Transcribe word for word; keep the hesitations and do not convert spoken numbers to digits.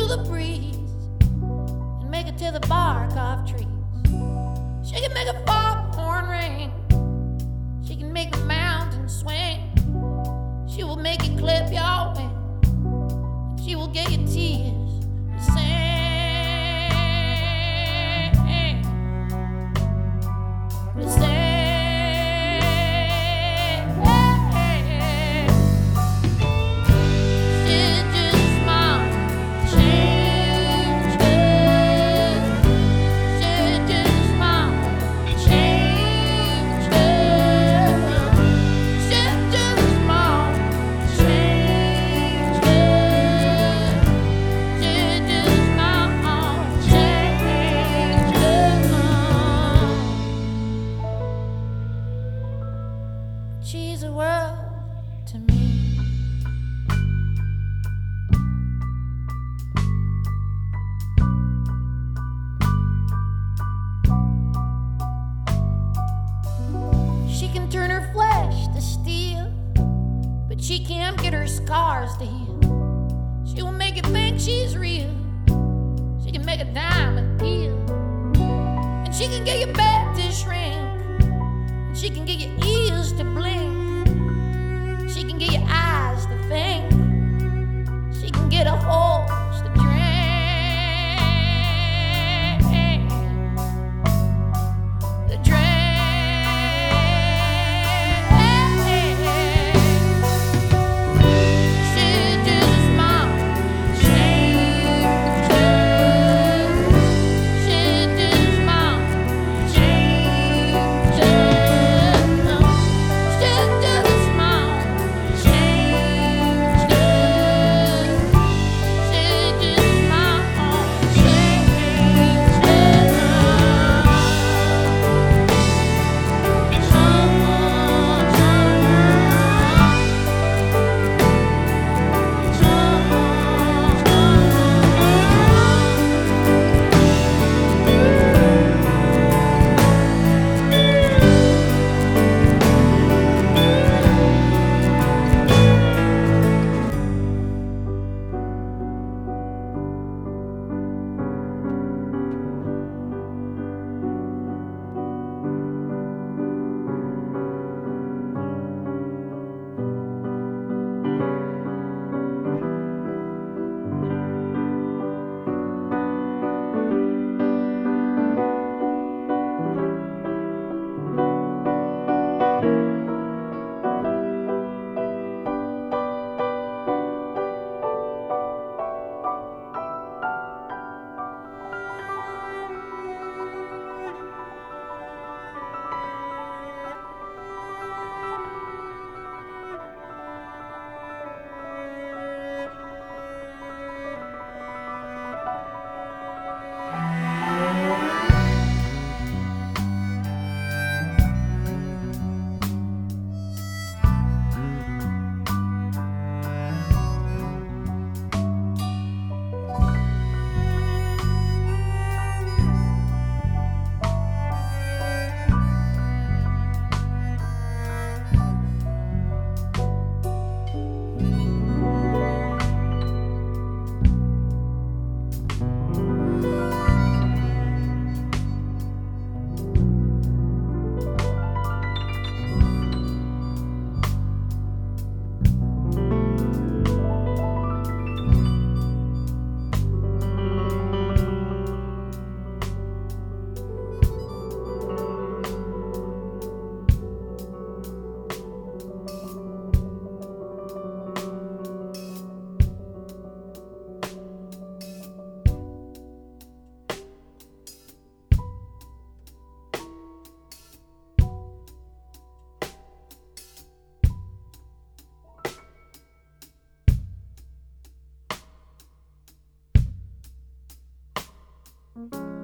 to the breeze and make it to the bark off trees. She can make a foghorn ring. She can make a mountain swing. She will make it clip your wing. She will get your tears to sing. To sing. She's a world to me. She can turn her flesh to steel, but she can't get her scars to heal. She will make you think she's real. She can make a diamond heal, and she can get your bed to shrink. She can get your ears to blink. She can get your eyes to think. She can get a horse to drink. To drink. She's just a small change. She's just a small change. Thank you.